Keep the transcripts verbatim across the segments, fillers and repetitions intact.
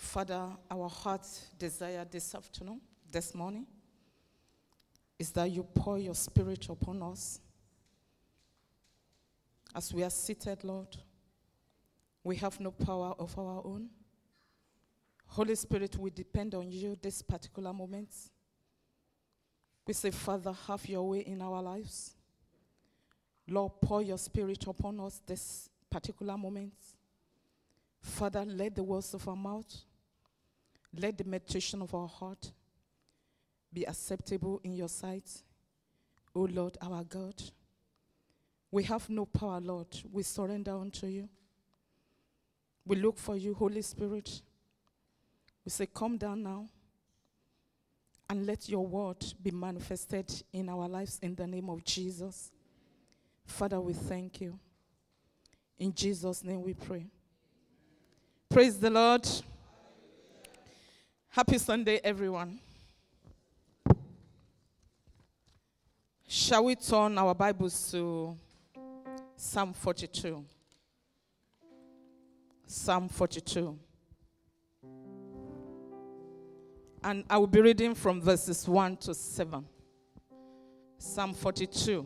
Father, our heart's desire this afternoon, this morning, is that you pour your Spirit upon us. As we are seated, Lord, we have no power of our own. Holy Spirit, we depend on you this particular moment. We say, Father, have your way in our lives. Lord, pour your Spirit upon us this particular moment. Father, let the words of our mouth, let the meditation of our heart be acceptable in your sight. O Lord, our God, we have no power, Lord. We surrender unto you. We look for you, Holy Spirit. We say, come down now and let your word be manifested in our lives in the name of Jesus. Father, we thank you. In Jesus' name we pray. Praise the Lord. Happy Sunday, everyone. Shall we turn our Bibles to Psalm forty-two? Psalm forty-two. And I will be reading from verses one to seven. Psalm forty-two.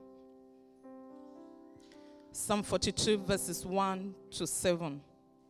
Psalm forty-two, verses one to seven.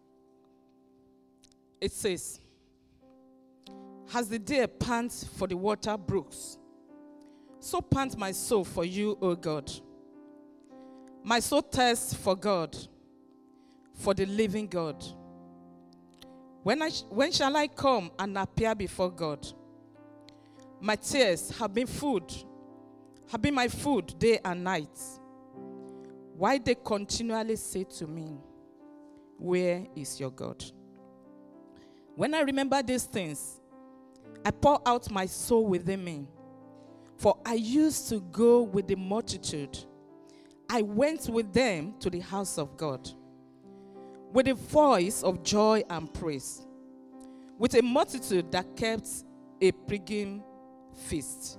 It says, as the deer pants for the water brooks, so pants my soul for you, O God. My soul thirsts for God, for the living God. When, I sh- when shall I come and appear before God? My tears have been food, have been my food day and night. Why they continually say to me, where is your God? When I remember these things, I pour out my soul within me. For I used to go with the multitude. I went with them to the house of God, with a voice of joy and praise, with a multitude that kept a pilgrim feast.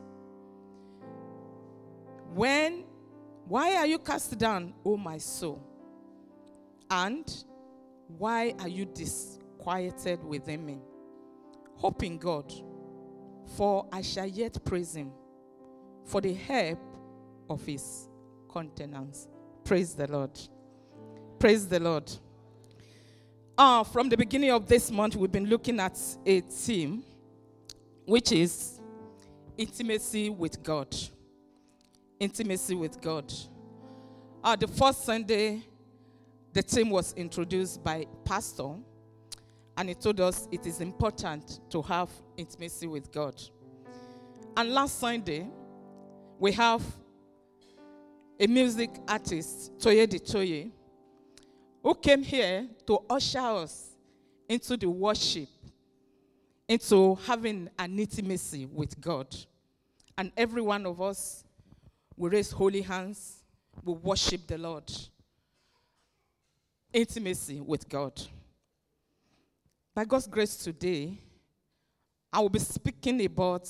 When, why are you cast down, O my soul? And why are you disquieted within me? Hope in God, for I shall yet praise him for the help of his countenance. Praise the Lord. Praise the Lord. Uh, from the beginning of this month, we've been looking at a theme, which is intimacy with God. Intimacy with God. Uh, the first Sunday, the theme was introduced by Pastor, and he told us it is important to have intimacy with God. And last Sunday, we have a music artist, Toye Toye, who came here to usher us into the worship, into having an intimacy with God. And every one of us will raise holy hands, will worship the Lord. Intimacy with God. By God's grace today, I will be speaking about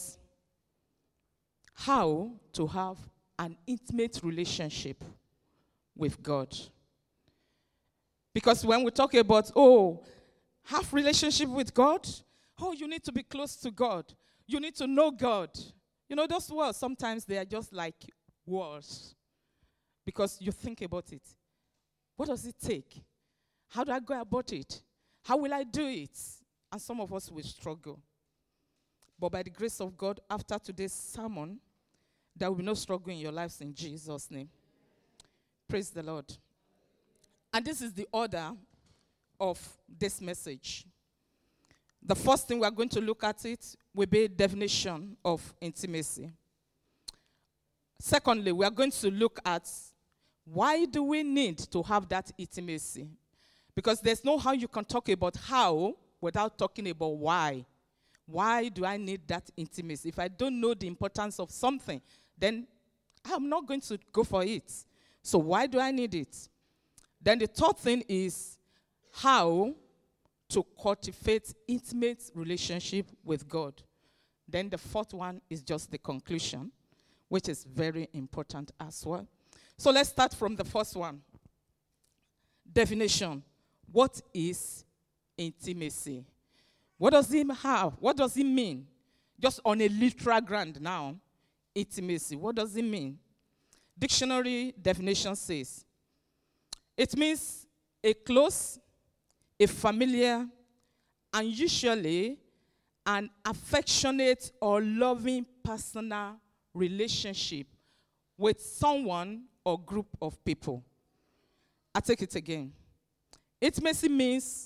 how to have an intimate relationship with God. Because when we talk about, oh, have relationship with God, oh, you need to be close to God. You need to know God. You know, those words, sometimes they are just like words. Because you think about it. What does it take? How do I go about it? How will I do it? And some of us will struggle. But by the grace of God, after today's sermon, there will be no struggle in your lives in Jesus' name. Praise the Lord. And this is the order of this message. The first thing we are going to look at it will be definition of intimacy. Secondly, we are going to look at why do we need to have that intimacy? Because there's no how you can talk about how without talking about why. Why do I need that intimacy? If I don't know the importance of something, then I'm not going to go for it. So why do I need it? Then the third thing is how to cultivate intimate relationship with God. Then the fourth one is just the conclusion, which is very important as well. So let's start from the first one. Definition. What is intimacy? What does it have? What does it mean? Just on a literal ground now, intimacy. What does it mean? Dictionary definition says, it means a close, a familiar, and usually an affectionate or loving personal relationship with someone or group of people. I take it again. Intimacy means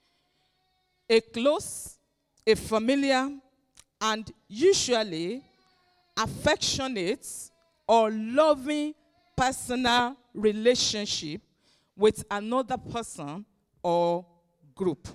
a close, a familiar, and usually affectionate or loving personal relationship with another person or group.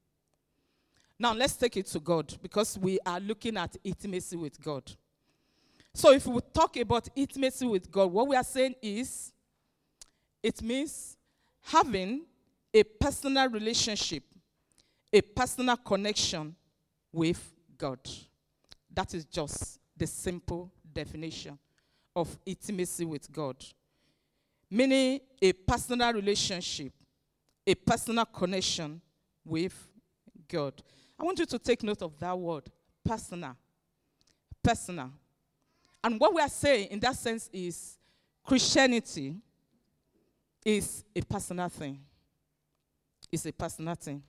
Now let's take it to God, because we are looking at intimacy with God. So if we talk about intimacy with God, what we are saying is, it means having a personal relationship, a personal connection with God. That is just the simple definition of intimacy with God. Meaning a personal relationship, a personal connection with God. I want you to take note of that word, personal. Personal. And what we are saying in that sense is Christianity is a personal thing. It's a personal thing.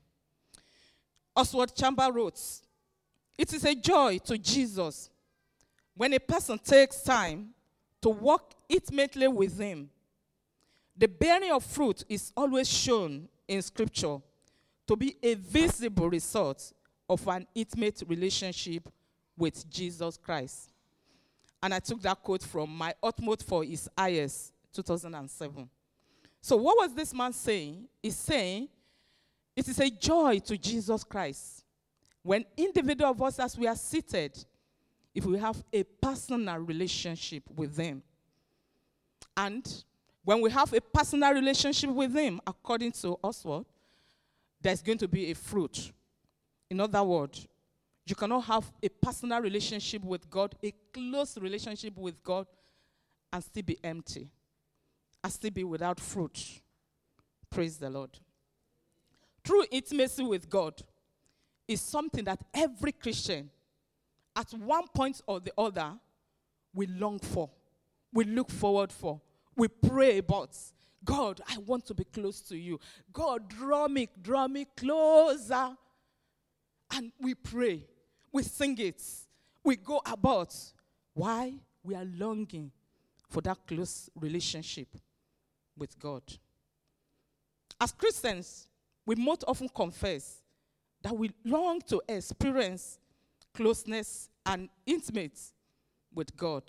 Oswald Chambers wrote, it is a joy to Jesus when a person takes time to walk intimately with him. The bearing of fruit is always shown in Scripture to be a visible result of an intimate relationship with Jesus Christ. And I took that quote from My Utmost for His Highest, two thousand seven. So what was this man saying? He's saying, it is a joy to Jesus Christ when individual of us, as we are seated, if we have a personal relationship with Him. And when we have a personal relationship with Him, according to Oswald, there's going to be a fruit. In other words, you cannot have a personal relationship with God, a close relationship with God, and still be empty, and still be without fruit. Praise the Lord. True intimacy with God is something that every Christian, at one point or the other, will long for, will look forward for, will pray about. God, I want to be close to you. God, draw me, draw me closer. And we pray. We sing it. We go about. Why? We are longing for that close relationship with God. As Christians, we most often confess that we long to experience closeness and intimate with God.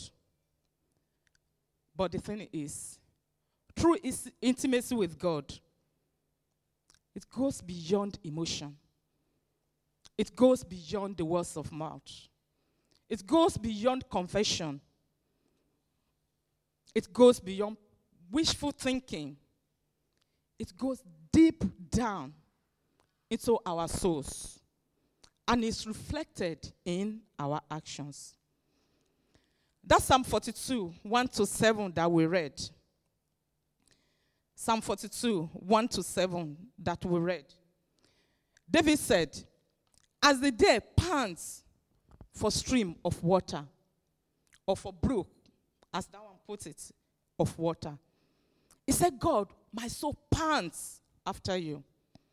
But the thing is, true intimacy with God, it goes beyond emotion. It goes beyond the words of mouth. It goes beyond confession. It goes beyond wishful thinking. It goes deep down into our souls. And it's reflected in our actions. That's Psalm forty-two, one to seven that we read. Psalm forty-two, one to seven that we read. David said, as the deer pants for stream of water, or for brook, as that one puts it, of water. He said, God, my soul pants after you.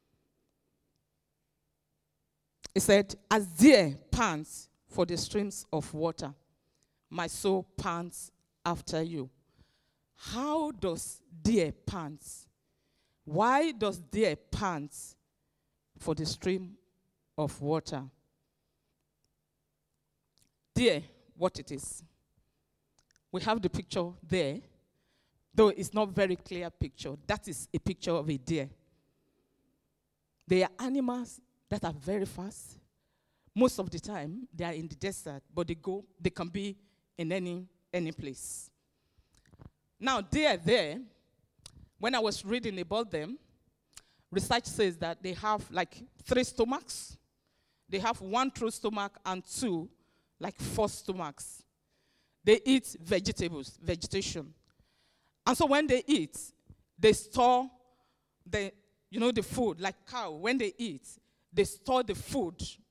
He said, as deer pants for the streams of water, my soul pants after you. How does deer pant? Why does deer pant for the stream of water? Deer, what it is. We have the picture there, though it's not very clear picture. That is a picture of a deer. They are animals that are very fast. Most of the time, they are in the desert, but they go, they can be in any, any place. Now, deer there, when I was reading about them, research says that they have like three stomachs. They have one true stomach and two, like four stomachs. They eat vegetables, vegetation. And so when they eat, they store the, you know, the food, like cow. When they eat, they store the food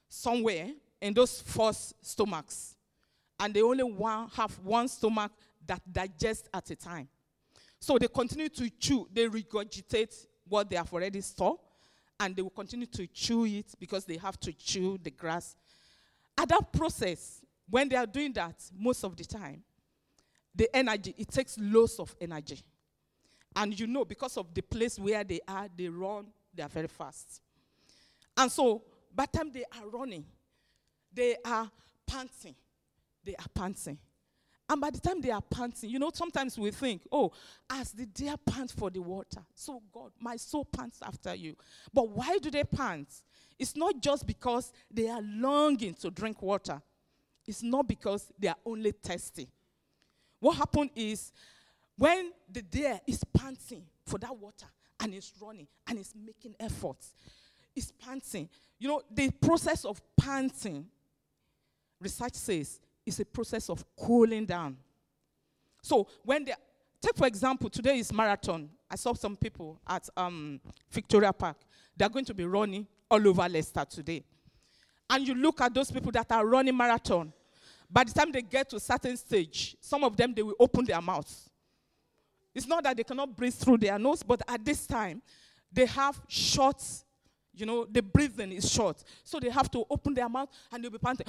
somewhere in those first stomachs. And they only one, have one stomach that digests at a time. So they continue to chew. They regurgitate what they have already stored. And they will continue to chew it because they have to chew the grass. At that process, when they are doing that, most of the time, the energy, it takes loads of energy. And you know, because of the place where they are, they run, they are very fast. And so, by the time they are running, they are panting. They are panting. And by the time they are panting, you know, sometimes we think, oh, as the deer pants for the water, so God, my soul pants after you. But why do they pant? It's not just because they are longing to drink water. It's not because they are only thirsty. What happened is, when the deer is panting for that water, and is running, and is making efforts, it's panting. You know, the process of panting, research says, is a process of cooling down. So when they, take for example, today is marathon. I saw some people at um, Victoria Park. They're going to be running all over Leicester today. And you look at those people that are running marathon. By the time they get to a certain stage, some of them, they will open their mouths. It's not that they cannot breathe through their nose, but at this time, they have short, you know, the breathing is short. So they have to open their mouth and they'll be panting.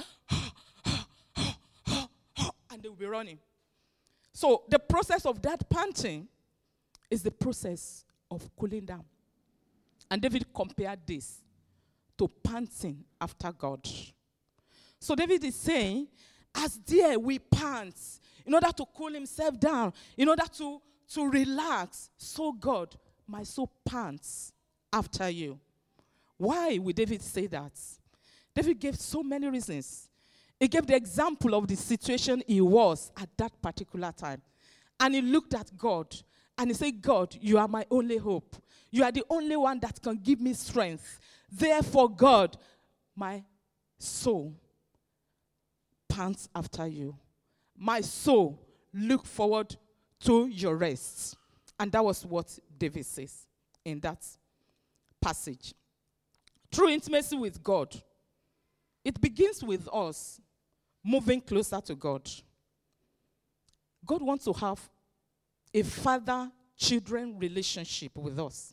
And they will be running. So the process of that panting is the process of cooling down. And David compared this to panting after God. So David is saying, as deer we pant in order to cool himself down, in order to, to relax, so God, my soul pants after you. Why would David say that? David gave so many reasons. He gave the example of the situation he was at that particular time. And he looked at God and he said, God, you are my only hope. You are the only one that can give me strength. Therefore, God, my soul pants after you. My soul look forward to your rest. And that was what David says in that passage. True intimacy with God, it begins with us moving closer to God. God wants to have a father-children relationship with us.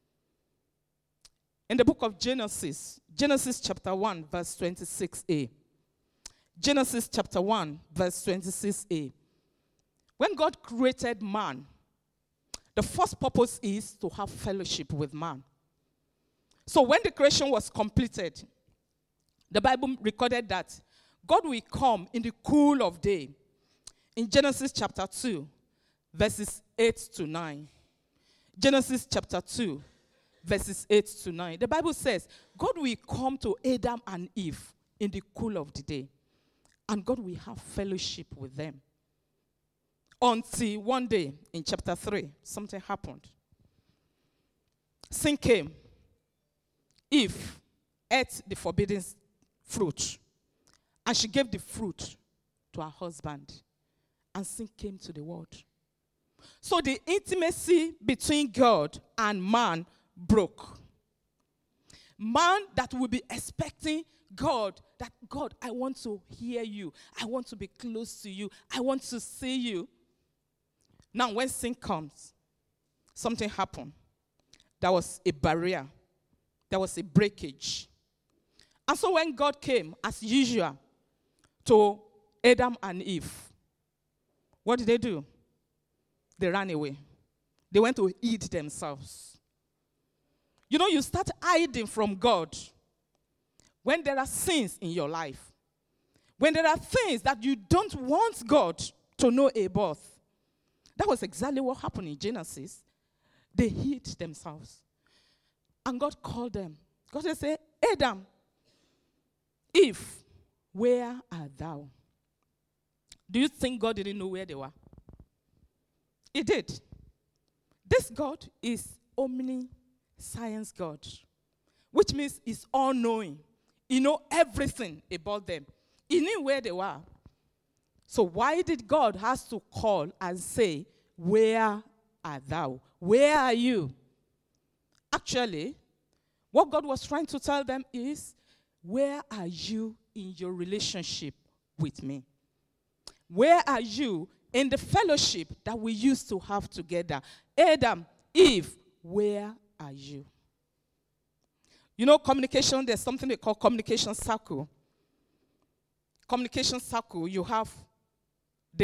In the book of Genesis, Genesis chapter one, verse twenty-six a. Genesis chapter one, verse twenty-six a. When God created man, the first purpose is to have fellowship with man. So when the creation was completed, the Bible recorded that God will come in the cool of day. In Genesis chapter two, verses eight to nine. Genesis chapter two, verses eight to nine. The Bible says, God will come to Adam and Eve in the cool of the day. And God will have fellowship with them. Until one day, in chapter three, something happened. Sin came. Eve ate the forbidden fruit. And she gave the fruit to her husband. And sin came to the world. So the intimacy between God and man broke. Man that will be expecting God, that God, I want to hear you. I want to be close to you. I want to see you. Now when sin comes, something happened. There was a barrier. There was a breakage. And so when God came, as usual, to Adam and Eve, what did they do? They ran away. They went to eat themselves. You know, you start hiding from God when there are sins in your life. When there are things that you don't want God to know about. That was exactly what happened in Genesis. They hid themselves. And God called them. God said, Adam, Eve, where art thou? Do you think God didn't know where they were? He did. This God is omniscience God, which means he's all-knowing. He knows everything about them. He knew where they were. So why did God have to call and say, where art thou? Where are you? Actually, what God was trying to tell them is, where are you in your relationship with me? Where are you in the fellowship that we used to have together? Adam, Eve, where are you? You know, communication, there's something they call communication circle. Communication circle, you have the,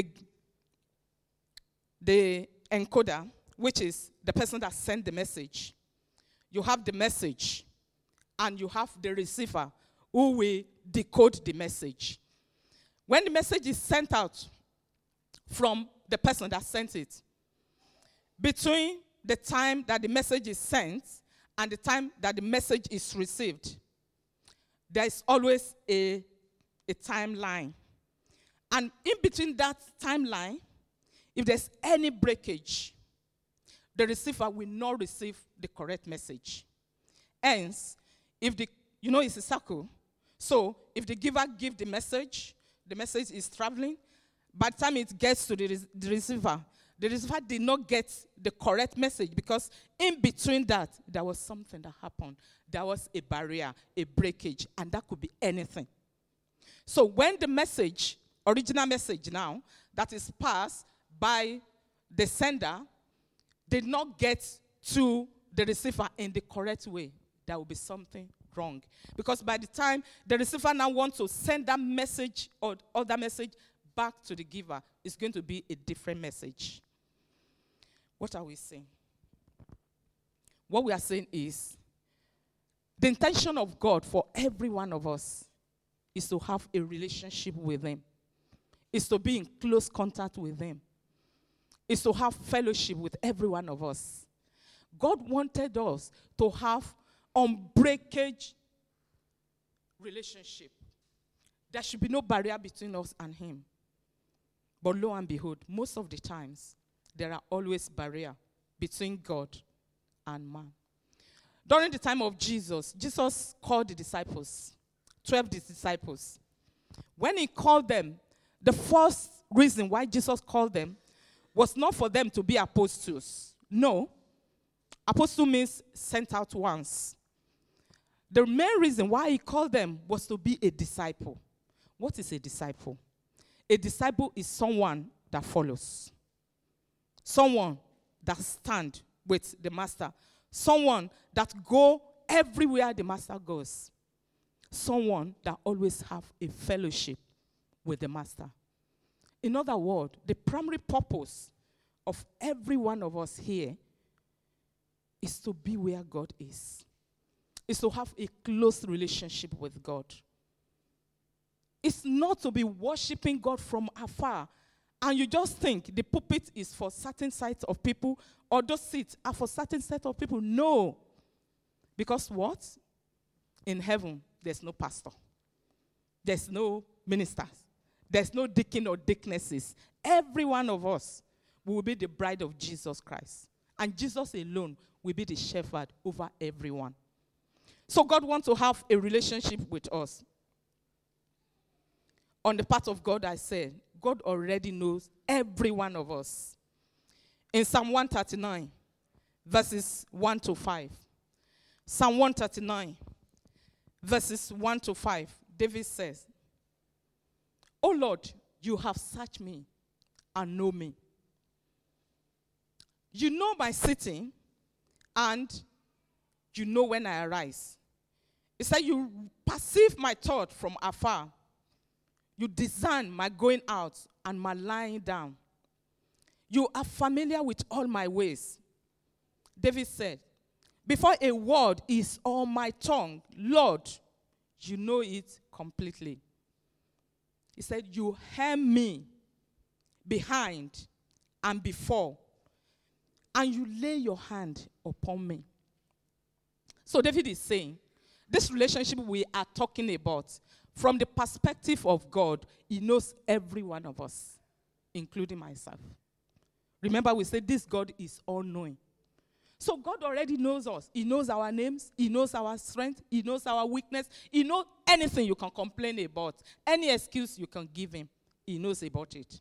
the encoder, which is the person that sent the message. You have the message, and you have the receiver who will decode the message. When the message is sent out from the person that sent it, between the time that the message is sent and the time that the message is received, there is always a, a timeline. And in between that timeline, if there's any breakage, the receiver will not receive the correct message. Hence, if the, you know, it's a circle. So if the giver gives the message, the message is traveling. By the time it gets to the, re- the receiver, the receiver did not get the correct message because in between that, there was something that happened. There was a barrier, a breakage, and that could be anything. So when the message, original message now, that is passed by the sender, did not get to the receiver in the correct way, there will be something wrong. Because by the time the receiver now wants to send that message or other message back to the giver, it's going to be a different message. What are we saying? What we are saying is the intention of God for every one of us is to have a relationship with Him, is to be in close contact with Him, is to have fellowship with every one of us. God wanted us to have unbreakage relationship. There should be no barrier between us and Him. But lo and behold, most of the times, there are always barriers between God and man. During the time of Jesus, Jesus called the disciples, twelve disciples. When He called them, the first reason why Jesus called them was not for them to be apostles. No. Apostle means sent out once. The main reason why He called them was to be a disciple. What is a disciple? A disciple is someone that follows. Someone that stands with the master. Someone that go everywhere the master goes. Someone that always have a fellowship with the master. In other words, the primary purpose of every one of us here is to be where God is. Is to have a close relationship with God. It's not to be worshiping God from afar. And you just think the pulpit is for certain sites of people, or those seats are for certain set of people. No. Because what? In heaven, there's no pastor. There's no ministers. There's no deacon or deaconesses. Every one of us will be the bride of Jesus Christ. And Jesus alone will be the shepherd over everyone. So God wants to have a relationship with us. On the part of God, I said, God already knows every one of us. In Psalm one thirty-nine, verses one to five. Psalm one thirty-nine, verses one to five, David says, "O Lord, you have searched me and know me. You know my sitting, and you know when I arise. He said, you perceive my thought from afar. You discern my going out and my lying down. You are familiar with all my ways." David said, before a word is on my tongue, Lord, you know it completely. He said, you hem me behind and before, and you lay your hand upon me. So David is saying, this relationship we are talking about, from the perspective of God, He knows every one of us, including myself. Remember, we said this God is all-knowing. So God already knows us. He knows our names. He knows our strength. He knows our weakness. He knows anything you can complain about. Any excuse you can give Him, He knows about it.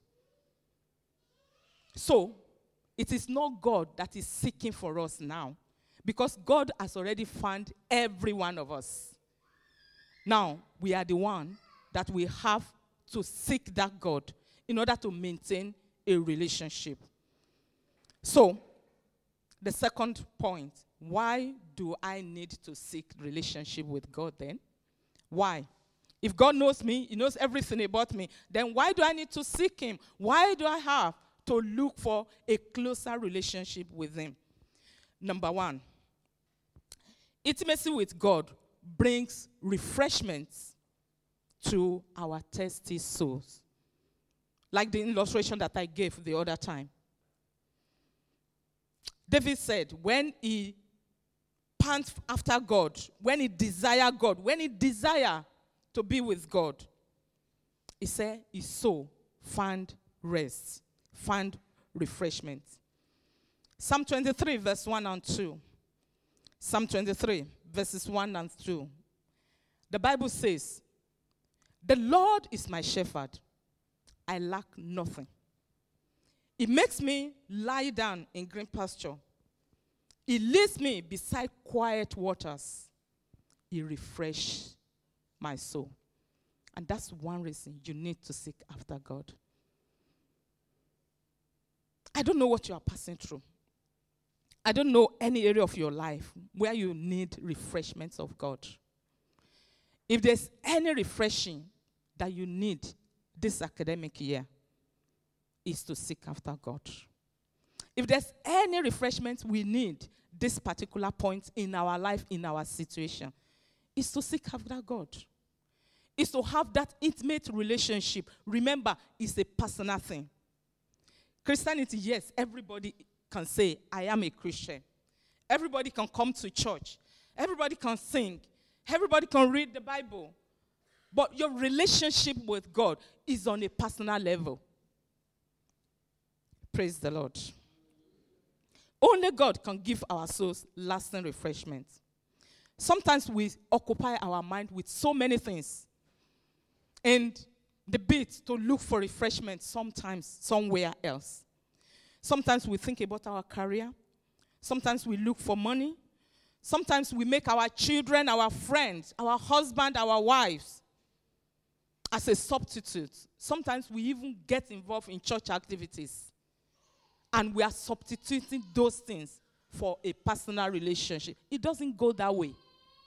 So, it is not God that is seeking for us now, because God has already found every one of us. Now, we are the one that we have to seek that God in order to maintain a relationship. So, the second point, why do I need to seek relationship with God then? Why? If God knows me, he knows everything about me, then why do I need to seek him? Why do I have to look for a closer relationship with him? Number one, intimacy with God brings refreshments to our thirsty souls. Like the illustration that I gave the other time. David said, when he pants after God, when he desire God, when he desire to be with God, he said his soul found rest, found refreshment. Psalm twenty-three, verse one and two. Psalm twenty-three, verses one and two. The Bible says, the Lord is my shepherd. I lack nothing. He makes me lie down in green pasture. He leads me beside quiet waters. He refreshes my soul. And that's one reason you need to seek after God. I don't know what you are passing through. I don't know any area of your life where you need refreshments of God. If there's any refreshing that you need this academic year, is to seek after God. If there's any refreshment we need this particular point in our life, in our situation, is to seek after God. Is to have that intimate relationship. Remember, it's a personal thing. Christianity, yes, everybody can say, I am a Christian. Everybody can come to church. Everybody can sing. Everybody can read the Bible. But your relationship with God is on a personal level. Praise the Lord. Only God can give our souls lasting refreshment. Sometimes we occupy our mind with so many things. And the bit to look for refreshment sometimes somewhere else. Sometimes we think about our career. Sometimes we look for money. Sometimes we make our children, our friends, our husband, our wives as a substitute. Sometimes we even get involved in church activities. And we are substituting those things for a personal relationship. It doesn't go that way.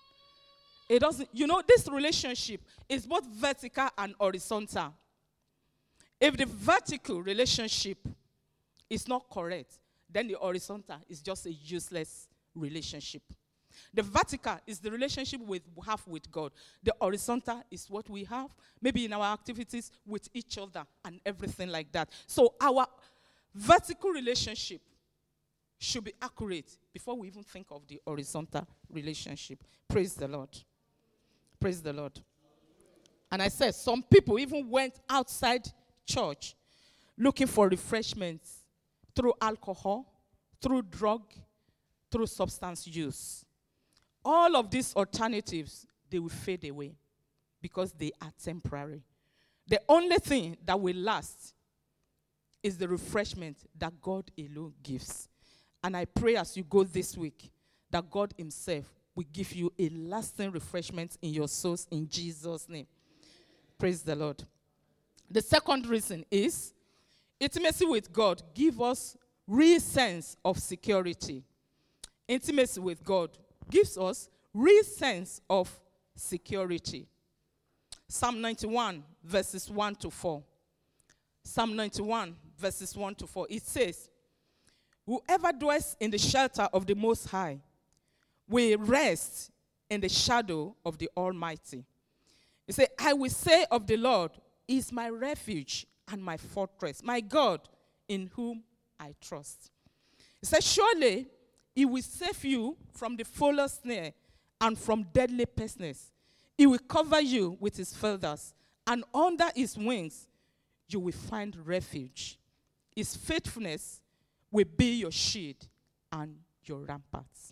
It doesn't, you know, this relationship is both vertical and horizontal. If the vertical relationship is not correct, then the horizontal is just a useless relationship. The vertical is the relationship we have with God. The horizontal is what we have, maybe in our activities with each other and everything like that. So our vertical relationship should be accurate before we even think of the horizontal relationship. Praise the Lord. Praise the Lord. And I said, some people even went outside church looking for refreshments through alcohol, through drug, through substance use. All of these alternatives, they will fade away because they are temporary. The only thing that will last is the refreshment that God alone gives. And I pray as you go this week that God himself will give you a lasting refreshment in your souls in Jesus' name. Praise the Lord. The second reason is intimacy with God gives us real sense of security. Intimacy with God gives us real sense of security. Psalm ninety-one, verses one to four. Psalm ninety-one, verses one to four. It says, whoever dwells in the shelter of the Most High will rest in the shadow of the Almighty. He said, I will say of the Lord, he is my refuge and my fortress, my God in whom I trust. He said, surely he will save you from the fowler's snare and from deadly pestilence. He will cover you with his feathers, and under his wings you will find refuge. His faithfulness will be your shield and your ramparts.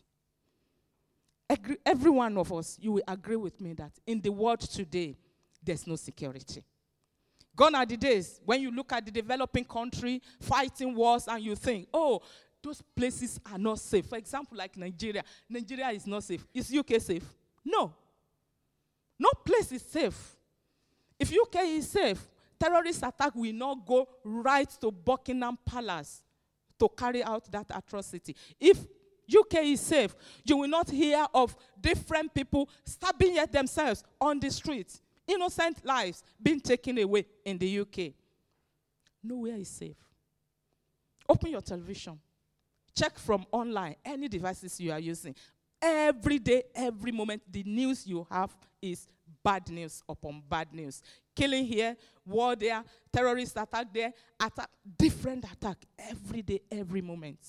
Every, every one of us, you will agree with me that in the world today, there's no security. Gone are the days when you look at the developing country fighting wars and you think, oh, those places are not safe. For example, like Nigeria. Nigeria is not safe. Is U K safe? No. No place is safe. If U K is safe, terrorist attack will not go right to Buckingham Palace to carry out that atrocity. If U K is safe, you will not hear of different people stabbing at themselves on the streets. Innocent lives being taken away in the U K. Nowhere is safe. Open your television. Check from online, any devices you are using. Every day, every moment, the news you have is bad news upon bad news. Killing here, war there, terrorist attack there, attack, different attack every day, every moment.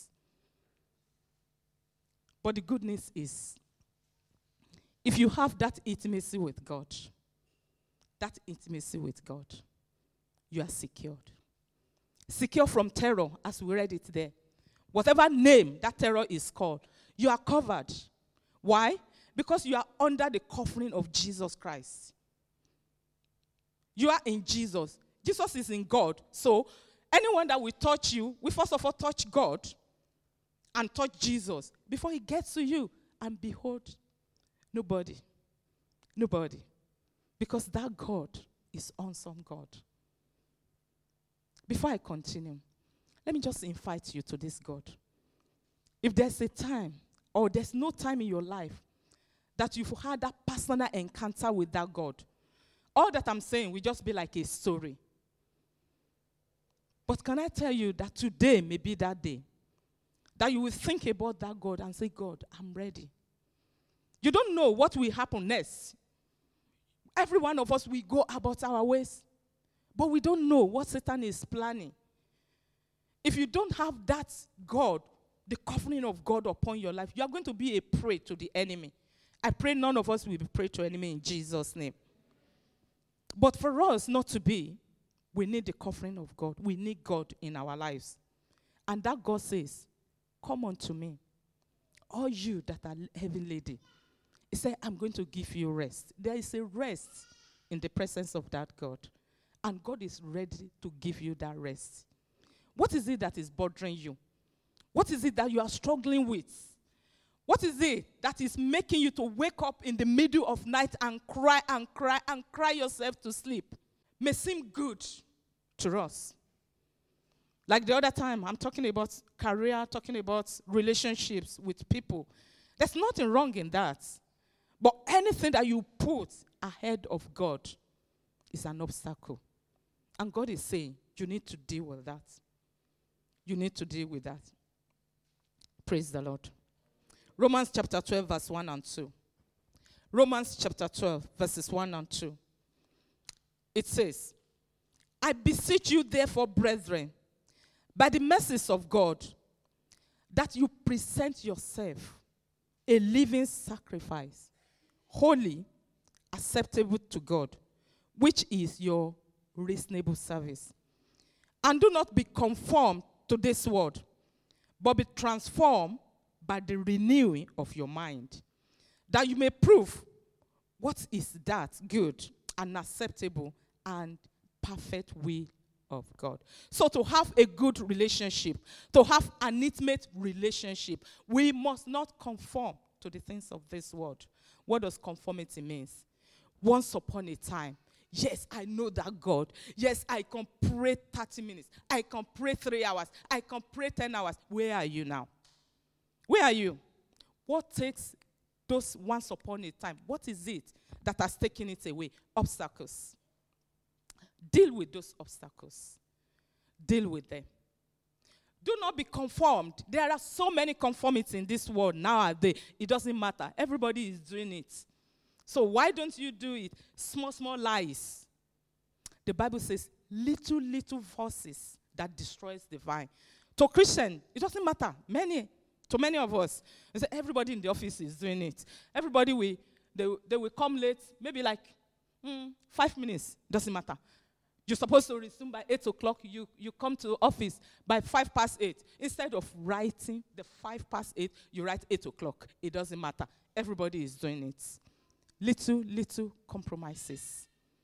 But the good news is, if you have that intimacy with God, that intimacy with God, you are secured. Secure from terror, as we read it there. Whatever name that terror is called, you are covered. Why? Because you are under the covering of Jesus Christ. You are in Jesus. Jesus is in God. So anyone that will touch you, we first of all touch God and touch Jesus before he gets to you. And behold, nobody. Nobody. Because that God is awesome God. Before I continue, let me just invite you to this God. If there's a time, or there's no time in your life that you've had that personal encounter with that God, all that I'm saying will just be like a story. But can I tell you that today may be that day that you will think about that God and say, God, I'm ready. You don't know what will happen next. Every one of us, we go about our ways, but we don't know what Satan is planning. If you don't have that God, the covering of God upon your life, you are going to be a prey to the enemy. I pray none of us will be prey to enemy in Jesus' name. But for us not to be, we need the covering of God. We need God in our lives. And that God says, come unto me, all you that are heavy laden. He said, I'm going to give you rest. There is a rest in the presence of that God. And God is ready to give you that rest. What is it that is bothering you? What is it that you are struggling with? What is it that is making you to wake up in the middle of night and cry and cry and cry yourself to sleep? May seem good to us. Like the other time, I'm talking about career, talking about relationships with people. There's nothing wrong in that. But anything that you put ahead of God is an obstacle. And God is saying, you need to deal with that. You need to deal with that. Praise the Lord. Romans chapter twelve, verse one and two. Romans chapter twelve, verses one and two. It says, I beseech you therefore, brethren, by the mercies of God, that you present yourself a living sacrifice, holy, acceptable to God, which is your reasonable service. And do not be conformed to this world, but be transformed by the renewing of your mind, that you may prove what is that good and acceptable and perfect will of God. So to have a good relationship, to have an intimate relationship, we must not conform to the things of this world. What does conformity mean? Once upon a time, yes, I know that God. Yes, I can pray thirty minutes. I can pray three hours. I can pray ten hours. Where are you now? Where are you? What takes those once upon a time? What is it that has taken it away? Obstacles. Deal with those obstacles. Deal with them. Do not be conformed. There are so many conformities in this world nowadays. It doesn't matter. Everybody is doing it. So why don't you do it? Small, small lies. The Bible says, little, little voices that destroys the vine. To Christian, it doesn't matter. Many, to many of us, say everybody in the office is doing it. Everybody will, they, they will come late, maybe like mm, five minutes. Doesn't matter. You're supposed to resume by eight o'clock. You, you come to office by five past eight. Instead of writing the five past eight, you write eight o'clock. It doesn't matter. Everybody is doing it. Little, little compromises.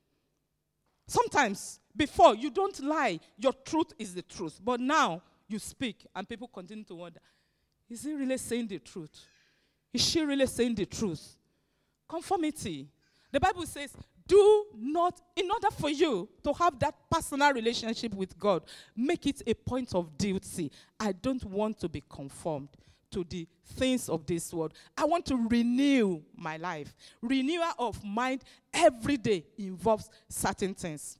Sometimes, before, you don't lie. Your truth is the truth. But now, you speak, and people continue to wonder, is he really saying the truth? Is she really saying the truth? Conformity. The Bible says, do not, in order for you to have that personal relationship with God, make it a point of duty. I don't want to be conformed to the things of this world. I want to renew my life. Renewal of mind every day involves certain things.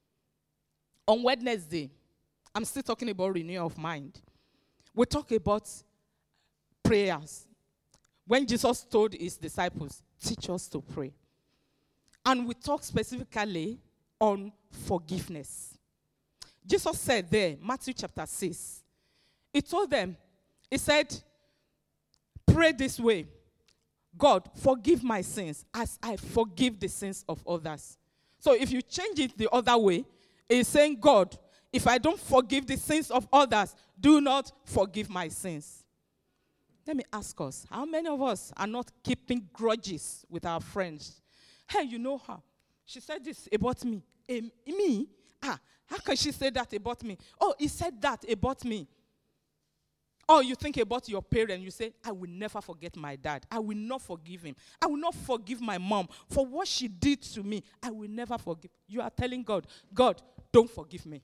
On Wednesday, I'm still talking about renewal of mind. We talk about prayers. When Jesus told his disciples, teach us to pray. And we talk specifically on forgiveness. Jesus said there, Matthew chapter six, he told them, he said, pray this way. God, forgive my sins as I forgive the sins of others. So if you change it the other way, it's saying, God, if I don't forgive the sins of others, do not forgive my sins. Let me ask us, how many of us are not keeping grudges with our friends? Hey, you know her. She said this about me. Eh, me? Ah, how can she say that about me? Oh, he said that about me. Or you think about your parent, you say, I will never forget my dad. I will not forgive him. I will not forgive my mom for what she did to me. I will never forgive. You are telling God, God, don't forgive me.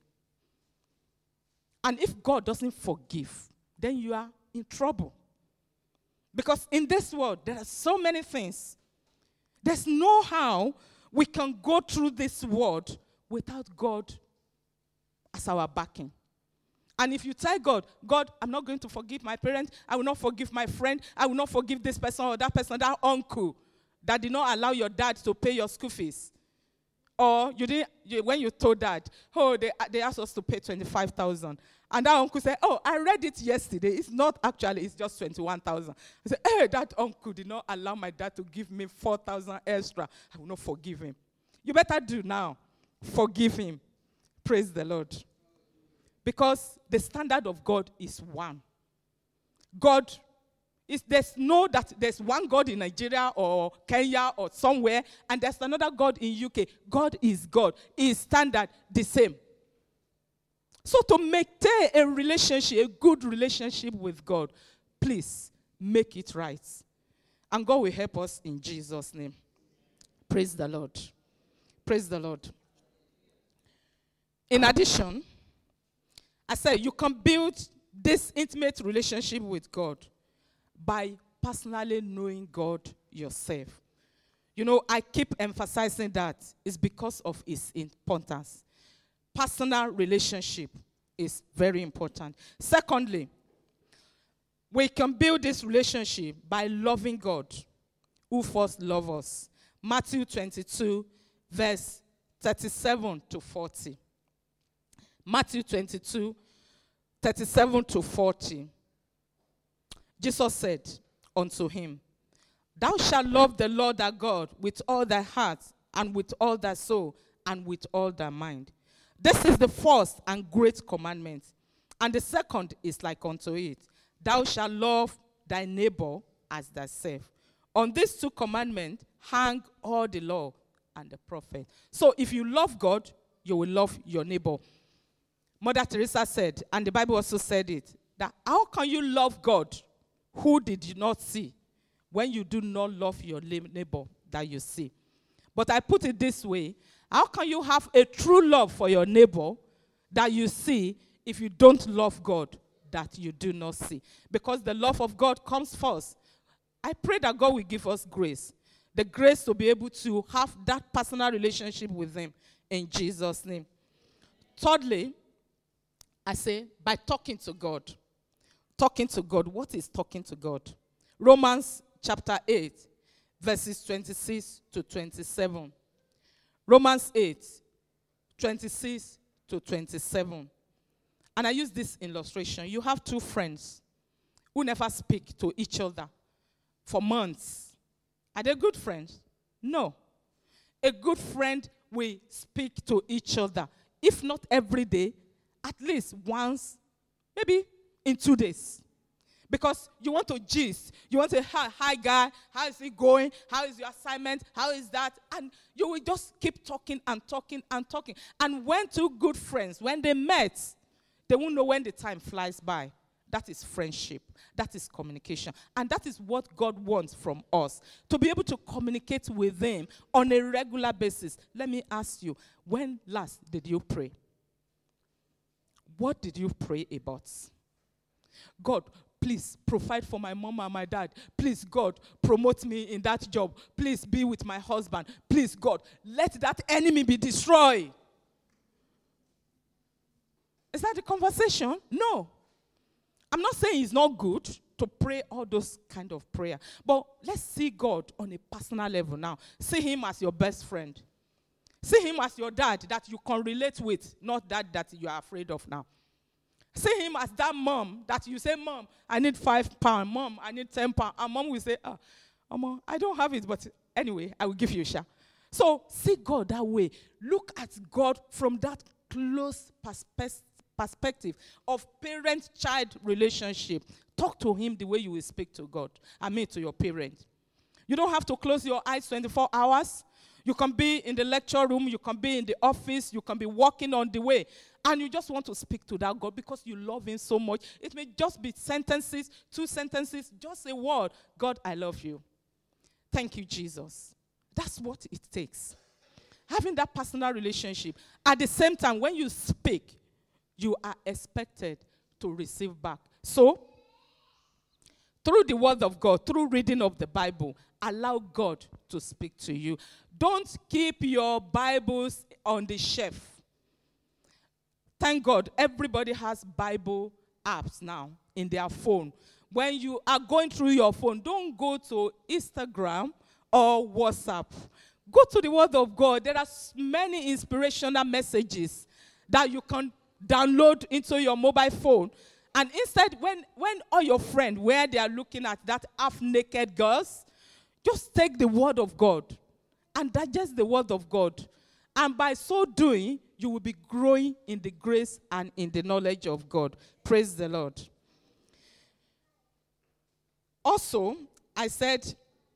And if God doesn't forgive, then you are in trouble. Because in this world, there are so many things. There's no how we can go through this world without God as our backing. And if you tell God, God, I'm not going to forgive my parents, I will not forgive my friend, I will not forgive this person or that person, that uncle that did not allow your dad to pay your school fees. Or you didn't, you, when you told dad, oh, they, they asked us to pay twenty-five thousand dollars. And that uncle said, oh, I read it yesterday. It's not actually, it's just twenty-one thousand dollars. I said, hey, that uncle did not allow my dad to give me four thousand dollars extra. I will not forgive him. You better do now. Forgive him. Praise the Lord. Because the standard of God is one. God is, there's no that there's one God in Nigeria or Kenya or somewhere, and there's another God in U K. God is God. His standard the same. So to maintain a relationship, a good relationship with God, please make it right. And God will help us in Jesus' name. Praise the Lord. Praise the Lord. In addition, I said you can build this intimate relationship with God by personally knowing God yourself. You know, I keep emphasizing that it's because of its importance. Personal relationship is very important. Secondly, we can build this relationship by loving God, who first loved us. Matthew twenty-two, verse thirty-seven to forty. Matthew twenty-two, thirty-seven to forty. Jesus said unto him, thou shalt love the Lord thy God with all thy heart, and with all thy soul, and with all thy mind. This is the first and great commandment. And the second is like unto it. Thou shalt love thy neighbor as thyself. On these two commandments hang all the law and the prophet. So if you love God, you will love your neighbor. Mother Teresa said, and the Bible also said it, that how can you love God who did you not see when you do not love your neighbor that you see? But I put it this way, how can you have a true love for your neighbor that you see if you don't love God that you do not see? Because the love of God comes first. I pray that God will give us grace. The grace to be able to have that personal relationship with him in Jesus' name. Thirdly, I say by talking to God. Talking to God. What is talking to God? Romans chapter eight, verses twenty-six to twenty-seven. Romans eight, twenty-six to twenty-seven. And I use this illustration. You have two friends who never speak to each other for months. Are they good friends? No. A good friend will speak to each other. If not every day, at least once, maybe in two days. Because you want to gist. You want to say, hi, hi, guy. How is it going? How is your assignment? How is that? And you will just keep talking and talking and talking. And when two good friends, when they met, they won't know when the time flies by. That is friendship. That is communication. And that is what God wants from us, to be able to communicate with him on a regular basis. Let me ask you, when last did you pray? What did you pray about? God, please provide for my mom and my dad. Please, God, promote me in that job. Please be with my husband. Please, God, let that enemy be destroyed. Is that the conversation? No. I'm not saying it's not good to pray all those kind of prayer. But let's see God on a personal level now. See him as your best friend. See him as your dad that you can relate with, not that that you are afraid of now. See him as that mom that you say, Mom, I need five pounds. Mom, I need ten pounds. And mom will say, ah, oh, Mom, I don't have it, but anyway, I will give you a share. So see God that way. Look at God from that close perspe- perspective of parent-child relationship. Talk to him the way you will speak to God. I mean to your parent. You don't have to close your eyes twenty-four hours. You can be in the lecture room. You can be in the office. You can be walking on the way. And you just want to speak to that God because you love him so much. It may just be sentences, two sentences, just a word. God, I love you. Thank you, Jesus. That's what it takes. Having that personal relationship. At the same time, when you speak, you are expected to receive back. So, through the word of God, through reading of the Bible, allow God to speak to you. Don't keep your Bibles on the shelf. Thank God, everybody has Bible apps now in their phone. When you are going through your phone, don't go to Instagram or WhatsApp. Go to the Word of God. There are many inspirational messages that you can download into your mobile phone. And instead, when, when all your friends, where they are looking at that half-naked girls, just take the Word of God and digest the Word of God. And by so doing, you will be growing in the grace and in the knowledge of God. Praise the Lord. Also, I said,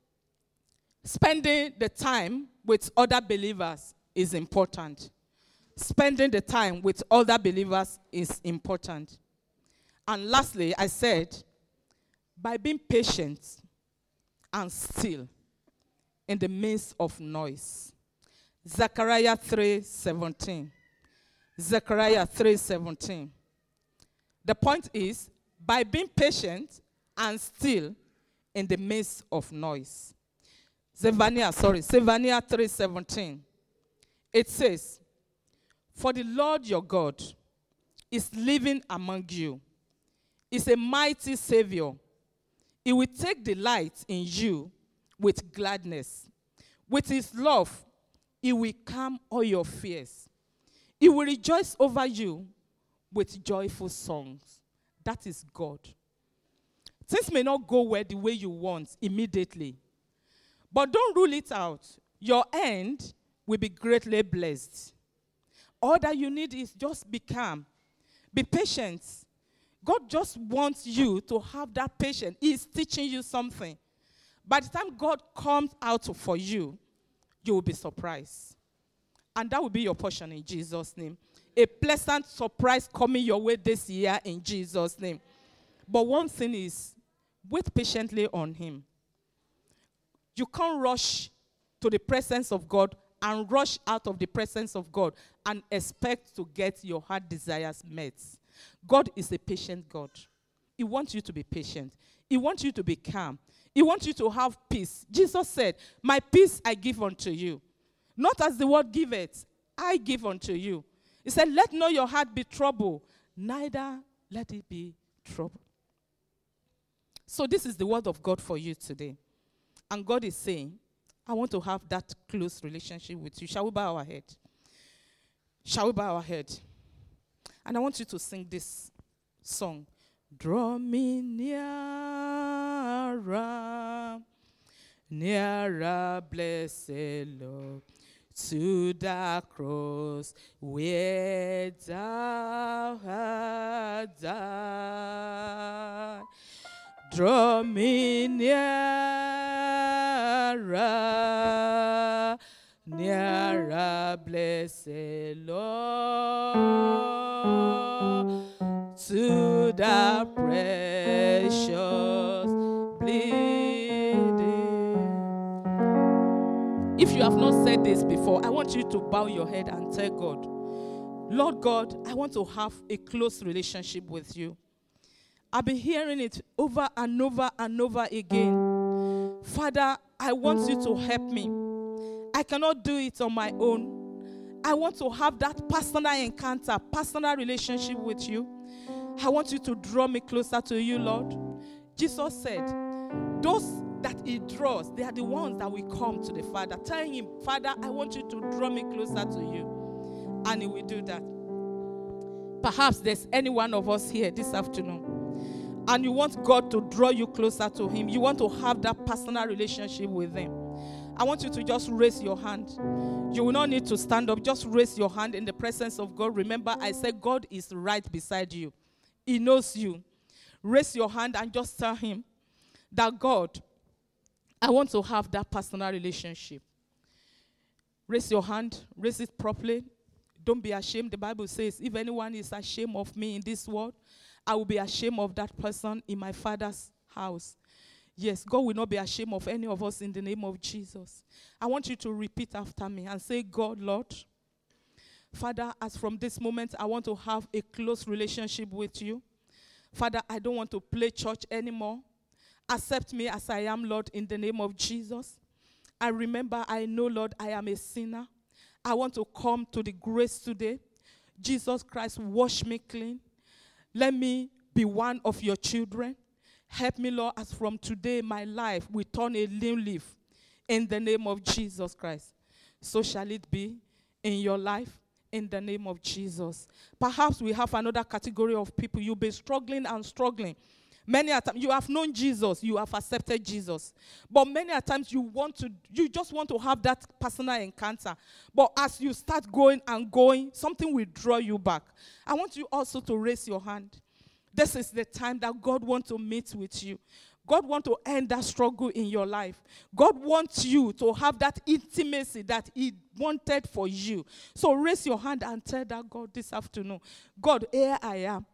spending the time with other believers is important. Spending the time with other believers is important. And lastly, I said, by being patient and still in the midst of noise. Zechariah three seventeen. Zechariah three seventeen. The point is, by being patient and still in the midst of noise. Zephaniah, sorry, Zephaniah three seventeen. It says, for the Lord your God is living among you, is a mighty Savior. He will take delight in you with gladness. With his love, he will calm all your fears. He will rejoice over you with joyful songs. That is God. Things may not go well the way you want immediately. But don't rule it out. Your end will be greatly blessed. All that you need is just be calm. Be patient. God just wants you to have that patience. He is teaching you something. By the time God comes out for you, you will be surprised. And that will be your portion in Jesus' name. A pleasant surprise coming your way this year in Jesus' name. But one thing is, wait patiently on him. You can't rush to the presence of God and rush out of the presence of God and expect to get your heart desires met. God is a patient God. He wants you to be patient. He wants you to be calm. He wants you to have peace. Jesus said, my peace I give unto you. Not as the world giveth, I give unto you. He said, let not your heart be troubled, neither let it be troubled. So this is the word of God for you today. And God is saying, I want to have that close relationship with you. Shall we bow our head? Shall we bow our head? And I want you to sing this song. Draw me nearer, nearer, blessed Lord, to the cross where thou hast died. Draw me nearer, nearer, blessed Lord, to the precious bleeding. If you have not said this before, I want you to bow your head and tell God, Lord God, I want to have a close relationship with you. I've been hearing it over and over and over again. Father, I want you to help me. I cannot do it on my own. I want to have that personal encounter, personal relationship with you. I want you to draw me closer to you, Lord. Jesus said, those that he draws, they are the ones that will come to the Father. Tell him, Father, I want you to draw me closer to you. And he will do that. Perhaps there's any one of us here this afternoon, and you want God to draw you closer to him. You want to have that personal relationship with him. I want you to just raise your hand. You will not need to stand up. Just raise your hand in the presence of God. Remember, I said God is right beside you. He knows you. Raise your hand and just tell him that, God, I want to have that personal relationship. Raise your hand. Raise it properly. Don't be ashamed. The Bible says, if anyone is ashamed of me in this world, I will be ashamed of that person in my Father's house. Yes, God will not be ashamed of any of us in the name of Jesus. I want you to repeat after me and say, God, Lord, Father, as from this moment, I want to have a close relationship with you. Father, I don't want to play church anymore. Accept me as I am, Lord, in the name of Jesus. I remember, I know, Lord, I am a sinner. I want to come to the grace today. Jesus Christ, wash me clean. Let me be one of your children. Help me, Lord, as from today my life will turn a new leaf in the name of Jesus Christ. So shall it be in your life in the name of Jesus. Perhaps we have another category of people. You'll be struggling and struggling. Many a time you have known Jesus, you have accepted Jesus. But many a times you want to, you just want to have that personal encounter. But as you start going and going, something will draw you back. I want you also to raise your hand. This is the time that God wants to meet with you. God wants to end that struggle in your life. God wants you to have that intimacy that he wanted for you. So raise your hand and tell that God this afternoon, God, here I am.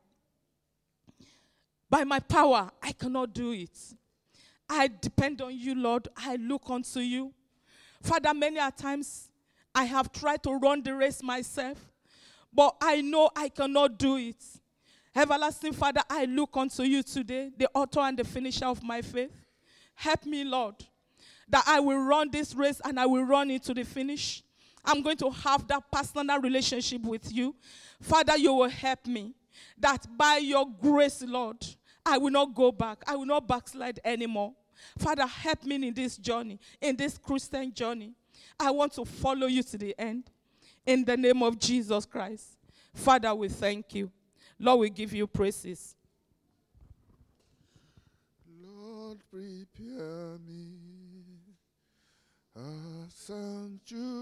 By my power, I cannot do it. I depend on you, Lord. I look unto you. Father, many a times I have tried to run the race myself, but I know I cannot do it. Everlasting Father, I look unto you today, the author and the finisher of my faith. Help me, Lord, that I will run this race and I will run into the finish. I'm going to have that personal relationship with you. Father, you will help me, that by your grace, Lord, I will not go back. I will not backslide anymore. Father, help me in this journey, in this Christian journey. I want to follow you to the end. In the name of Jesus Christ. Father, we thank you. Lord, we give you praises. Lord, prepare me a sanctuary.